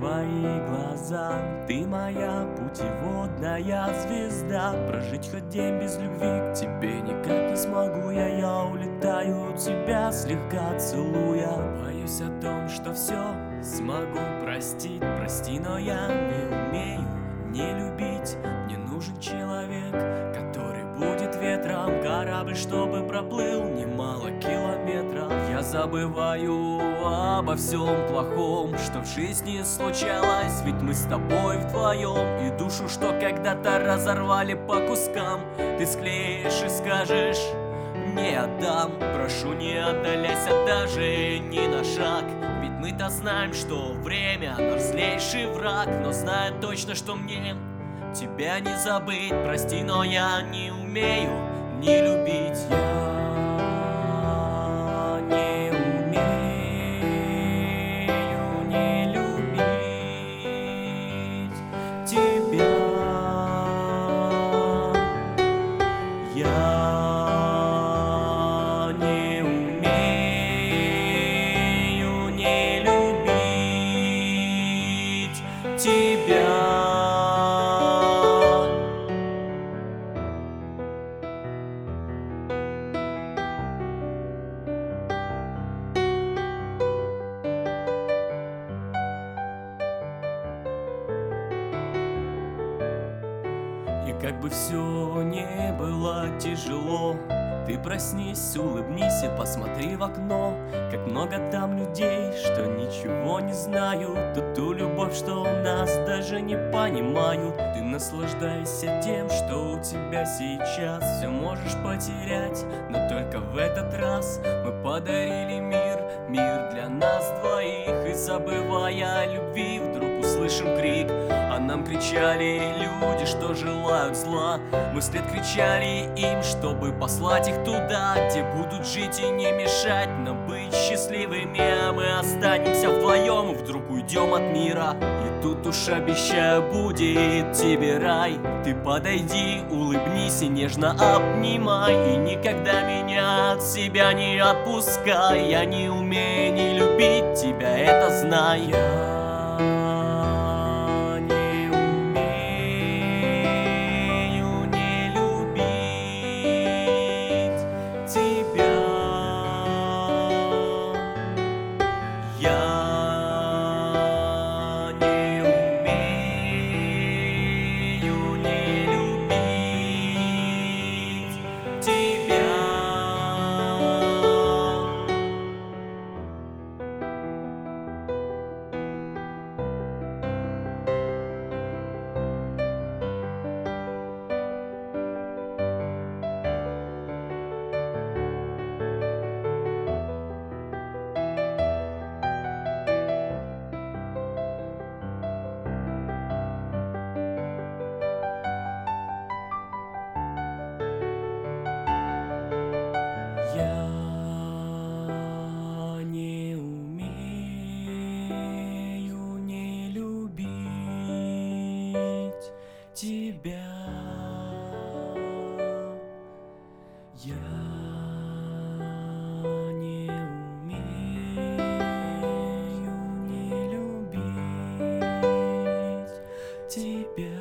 твои глаза. Ты моя путеводная звезда. Прожить хоть день без любви к тебе никак не смогу я улетаю тебя, слегка целуя. Боюсь о том, что все смогу простить. Прости, но я не умею не любить. Мне нужен человек, который будет ветром, корабль, чтобы проплыл немало километров. Я забываю обо всем плохом, что в жизни случалось, ведь мы с тобой вдвоем. И душу, что когда-то разорвали по кускам, ты склеишь и скажешь: не отдам. Прошу, не отдаляйся даже ни на шаг, ведь мы-то знаем, что время наш злейший враг. Но знаю точно, что мне тебя не забыть. Прости, но я не умею не любить. Я не умею не любить тебя. Я не умею не любить тебя. И как бы все не было тяжело, ты проснись, улыбнись и посмотри в окно. Как много там людей, что ничего не знают, ту любовь, что у нас даже не понимают. Ты наслаждайся тем, что у тебя сейчас. Все можешь потерять, но только в этот раз мы подарили мир для нас двоих. И забывая о любви, вдруг услышим крик, а нам кричали люди, что желают зла. Мы вслед кричали им, чтобы послать их туда, где будут жить и не мешать нам быть счастливыми. А мы останемся вдвоем и вдруг уйдем от мира. И тут уж обещаю, будет тебе рай. Ты подойди, улыбнись и нежно обнимай. И никогда меня от себя не отпускай. Я не умею не любить тебя, это знай. Я не умею не любить тебя. Я не умею не любить тебя. Я не умею не любить тебя. Я не умею не любить тебя.